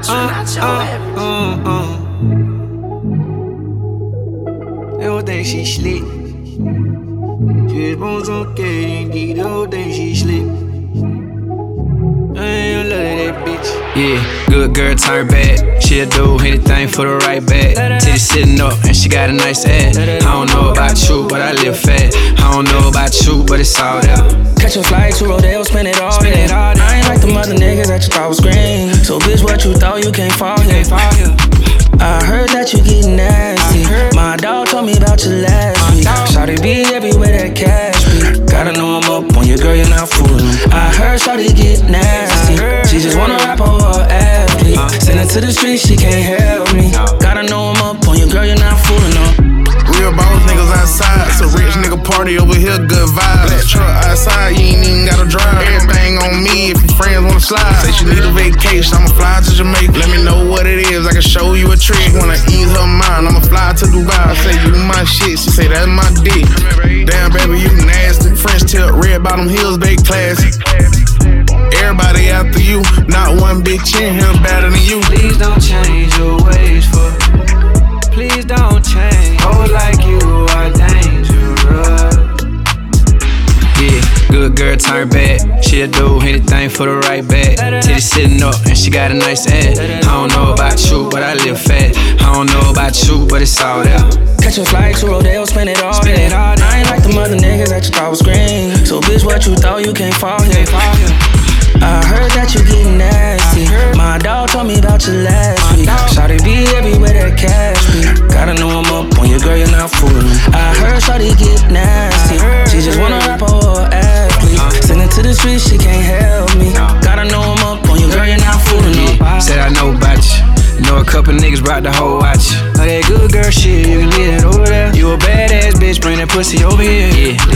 They don't think she slick. She bones on K, they don't think she slick. I ain't love that bitch. Yeah, good girl turn bad. She'll do anything for the right bag. Titty sitting up and she got a nice ass. I don't know about you, but I live fast. I don't know about you, but it's all there. Catch a flight to Rodeo, spend it all day. I ain't like the mother niggas that you thought was green. So bitch, what you thought, you can't fall here. I heard that you get nasty. My dog told me about you last week. Shawty be everywhere that cash be. Gotta know I'm up on your girl, you're not fooling. I heard Shawty get nasty. She just wanna rap on her athlete. Send her to the streets, she can't help me. Gotta know I'm up on your girl, you're not fooling her. Real boss niggas outside, it's a rich nigga party over here, good vibes. Black truck outside, you ain't even gotta drive. Everything on me if your friends wanna slide. Say she need a vacation, I'ma fly to Jamaica. Let me know what it is, I can show you a trick. Wanna ease her mind, I'ma fly to Dubai. I say you my shit, she say that's my dick. Damn baby, you nasty. French tip, red bottom heels, they classy. Everybody after you, not one bitch in here better than you. Please don't change your ways for. Please don't change. Hoes like you are dangerous. Yeah, good girl turn bad. She'll do anything for the right bag. Titty sitting up and she got a nice ass. I don't know about you, but I live fast. I don't know about you, but it's all there. Catch a flight to Rodeo, spend it all day. I ain't like the mother niggas that you thought was green. So bitch, what you thought, you can't fall here. I heard that you get nasty. My dog told me about you last week. Shawty be everywhere that cash be. Gotta know I'm up on your girl, you're not fooling. I heard Shawty get nasty. She just wanna rap on her athlete. Send her to the streets, she can't help me. Gotta know I'm up on your girl, you're not fooling. Said I know about you. Know a couple niggas brought the whole watch. Know that good girl shit, you can leave that over there. You a badass bitch, bring that pussy over here. Yeah,